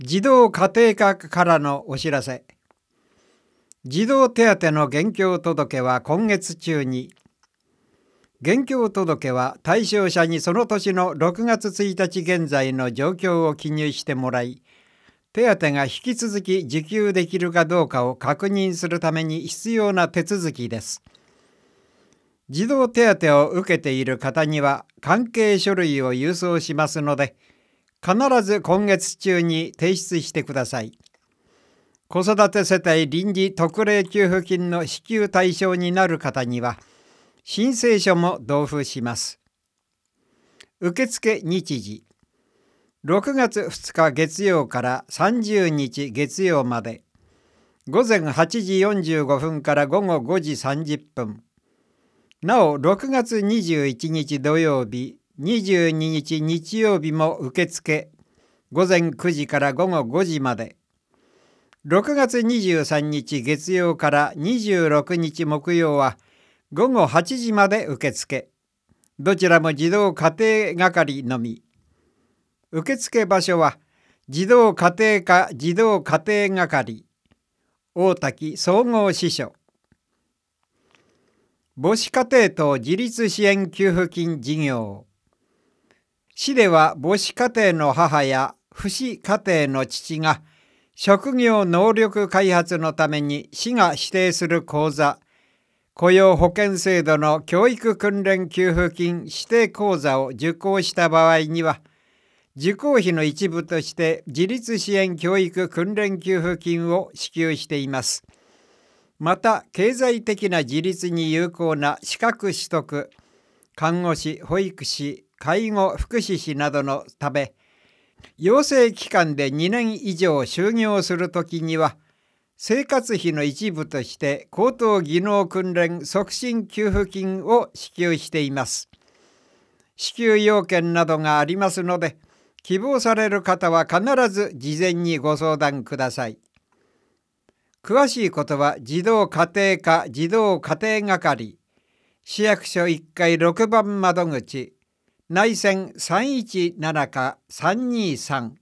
児童家庭科からのお知らせ。児童手当の現況届は今月中に。現況届は対象者にその年の6月1日現在の状況を記入してもらい、手当が引き続き受給できるかどうかを確認するために必要な手続きです。児童手当を受けている方には関係書類を郵送しますので、必ず今月中に提出してください。子育て世帯臨時特例給付金の支給対象になる方には、申請書も同封します。受付日時、6月2日月曜から30日月曜まで、午前8時45分から午後5時30分。なお、6月21日土曜日、22日日曜日も受付、午前9時から午後5時まで。6月23日月曜から26日木曜は午後8時まで受付。どちらも児童家庭係のみ。受付場所は児童家庭課児童家庭係、大滝総合支所。母子家庭等自立支援給付金事業。市では母子家庭の母や父子家庭の父が職業能力開発のために市が指定する講座、雇用保険制度の教育訓練給付金指定講座を受講した場合には、受講費の一部として自立支援教育訓練給付金を支給しています。また、経済的な自立に有効な資格取得、看護師、保育士、介護福祉士などのため、養成機関で2年以上就業するときには、生活費の一部として高等技能訓練促進給付金を支給しています。支給要件などがありますので、希望される方は必ず事前にご相談ください。詳しいことは児童家庭課児童家庭係、市役所1階6番窓口、内線317か323